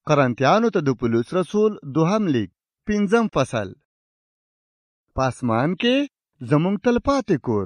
قرنتیانو ته د پولس رسول دوهم لیک 5 فصل. په اسمان کې زمونږ تلپاتې کور.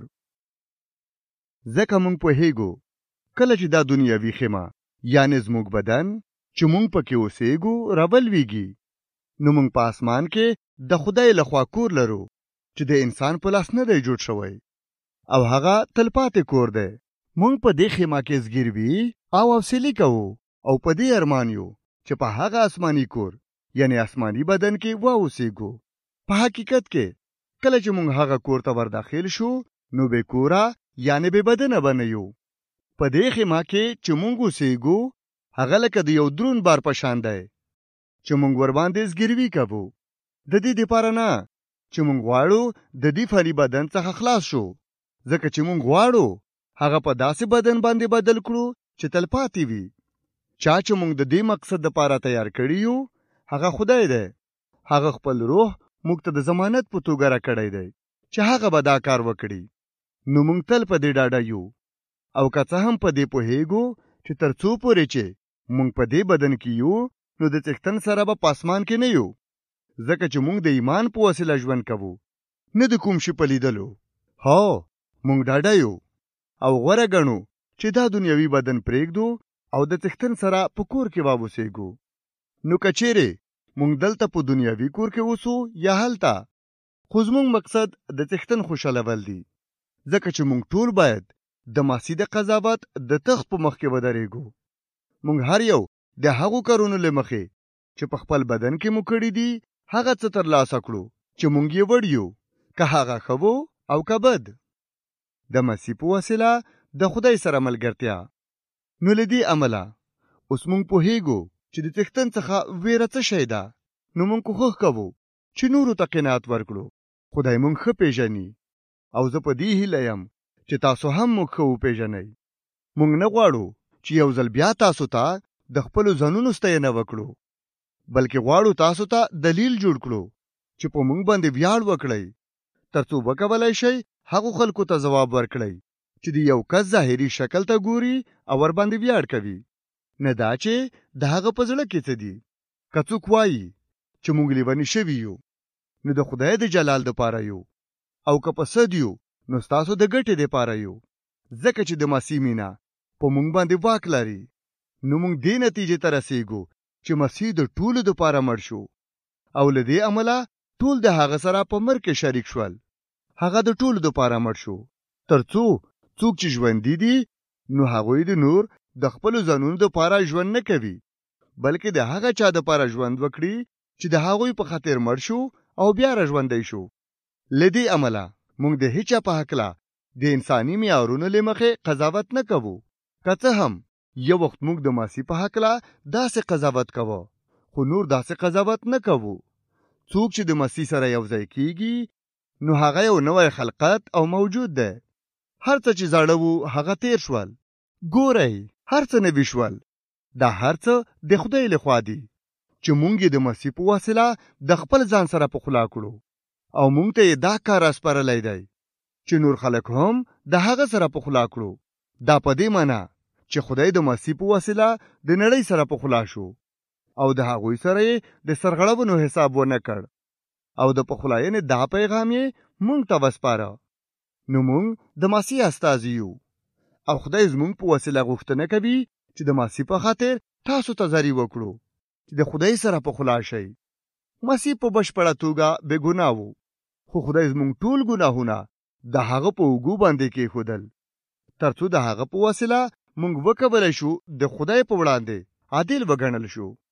ځکه مونږ پوهیږو کله چې دا دنیاوي خیمه یعنی زموږ بدن چې مونږ پکې اوسېږو راولویږي، نو مونږ په اسمان کې د خدای لخوا کور لرو چې د انسان په لاس نه دی جوړ شوی او هغه تلپاتې کور دی. مونږ په دې خیمه کې زګیروي او حوصلې کوو او په دې ارمان یو چې په هغه آسماني کور یعنی آسماني بدن کې واوسېږو. په حقیقت کې کله چې مونږ هغه کور ته ورداخل شو نو بې کوره یعنی بې بدنه به نه یو. په دې خیمه کې چې مونږ اوسېږو هغه لکه د یو دروند بار په شان دی چې مونږ ورباندې زګیروي کوو. د دې دپاره نه چې مونږ غواړو د دې فاني بدن څخه خلاص شو، ځکه چې مونږ غواړو هغه په داسې بدن باندې بدل کړو چې تلپاتې وي. چا چې مونږ د دې مقصد دپاره تیار کړي یو هغه خدای دی. هغه خپل روح مونږ ته د ضمانت په توګه راکړی دی چې هغه به دا کار وکړي. نو مونږ تل په دې ډاډه یو او که څه هم په دې پوهیږو چې تر څو پورې چې مونږ په دې بدن کې یو نو د څښتن سره به په اسمان کې نه یو، ځکه چې مونږ د ایمان په وسیله ژوند کوو نه د کوم شي په لیدلو. هو مونږ ډاډه یو او غوره ګڼو چې دا دنیوي بدن پرېږدو او د څښتن سره په کور کې واوسېږو. نو که چیرې مونږ دلته په دنیوي کور کې اوسو یا هلته، خو زمونږ مقصد د څښتن خوشحالول دي، ځکه چې مونږ ټول باید د مسیح د قضاوت د تخت په مخ کې ودرېږو. مونږ هر یو د هغو کارونو له مخې چې په خپل بدن کې مو کړي دي هغه څه ترلاسه کړو چې مونږ یې وړیو، که هغه ښه و او که بد. د مسیح په وسیله د خدای سره ملګرتیا. نو له دې عمله اوس مونږ پوهیږو چې د څښتن څخه ویره څه شی ده. نو مونږ کوښښ کوو چې نورو ته قناعت ورکړو. خدای مونږ ښه پیژني او زه په دې هیله یم چې تاسو هم موږ ښه وپېژنئ. مونږ نه غواړو چې یو ځل بیا تاسو ته د خپلو ځانونو ستاینه وکړو، بلکې غواړو تاسو ته دلیل جوړ کړو چې په مونږ باندې ویاړ وکړئ، ترڅو وکولای شئ هغو خلکو ته ځواب ورکړئ چې د یو کس ظاهري شکل ته ګوري او ورباندې ویاړ کوي، نه دا چې د هغه په زړه کې څه دي. که څوک وایي چې مونږ لیوني شوي یو نو د خدای د جلال دپاره یو، او که په صد یو نو ستاسو د ګټې دپاره یو، ځکه چې د مسیح مینه په مونږ باندې واک لري. نو مونږ دې نتیجې ته رسېږو چې مسیح د ټولو دپاره مړ شو او له دې عمله ټول د هغه سره په مرګ کې شریک شول. هغه د ټولو دپاره مړ شو تر څو څوک چې ژوندي دي نو هغوی د نور د خپلو ځانونو دپاره ژوند نه کوي، بلکې د هغه چا دپاره ژوند وکړي چې د هغوی په خاطر مړ شو او بیا راژوندی شو. له دې عمله مونږ د هیچا په هکله د انساني معیارونو له مخې قضاوت نه کوو. که څه هم یو وخت مونږ د مسیح په هکله داسې قضاوت کوو، خو نور داسې قضاوت نه کوو. څوک چې د مسیح سره یو ځای کیږي نو هغه یو نوی خلقت او موجود دی. هر څه چې زاړه وو هغه تیر شول. ګورئ هر څه نوي شول. دا هر څه د خدای لخوا دي چې مونږ یې د مسیح په وسیله د خپل ځان سره پخلا کړو او مونږ ته یې دا کار اسپارلی دی چې نور خلک هم د هغه سره پخلا کړو. دا په دې معنی چې خدای د مسیح په وسیله د نړۍ سره پخلا شو او د هغوی سره یې د سرغړونو حساب ونه کړ او د پخلاینې دا پیغام یې مونږ ته وسپاره. نو مونږ د مسیح استازي یو او خدای زمونږ په وسیله غوښتنه کوي چې د مسیح په خاطر تاسو ته زاری وکړو چې د خدای سره پخلا شئ. مسیح په بشپړه توګه بې ګناه و، خو خدای زمونږ ټول ګناهونه د هغه په اوږو باندې کېښودل ترڅو د هغه په وسیله مونږ وکولی شو د خدای په وړاندې عادل وګڼل شو.